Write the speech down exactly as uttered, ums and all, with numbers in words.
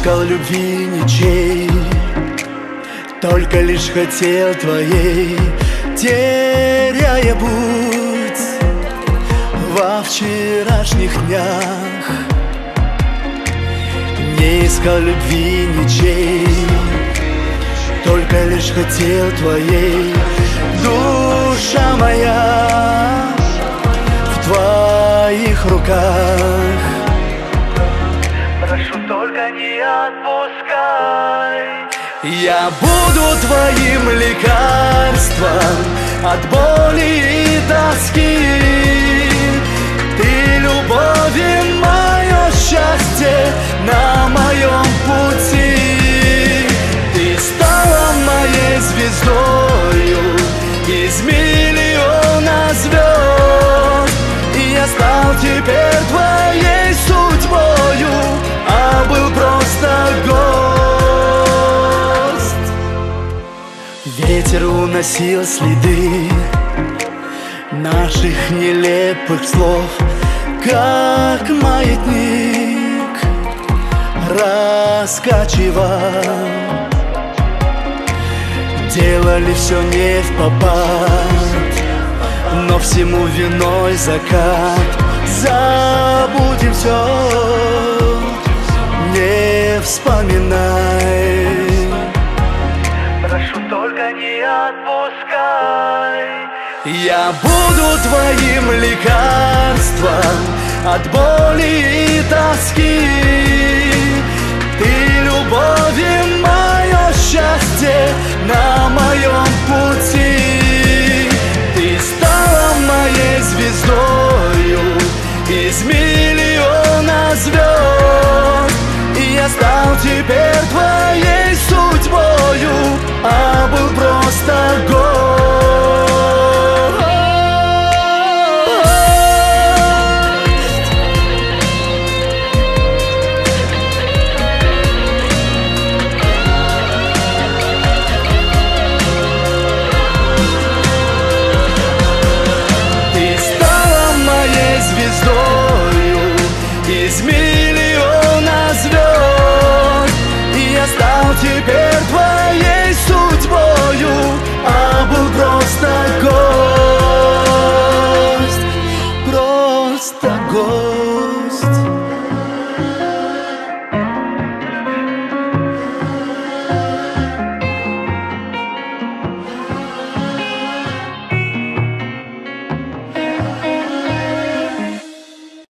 искал любви ничей, только лишь хотел твоей, теряя путь во вчерашних днях. Не искал любви ничей, только лишь хотел твоей. Душа моя в твоих руках, прошу, только не отпускай. Я буду твоим лекарством от боли и тоски. Ты любовь и мое счастье на моем пути. Ты стала моей звездою из миллиона звезд, и я стал теперь твоей судьбою, а был просто гость. Ветер уносил следы наших нелепых слов, как маятник раскачивал. Делали все не впопад, но всему виной закат. Забудем все, не вспоминай. Прошу, только не отпускай. Я буду твоим лекарством от боли и тоски.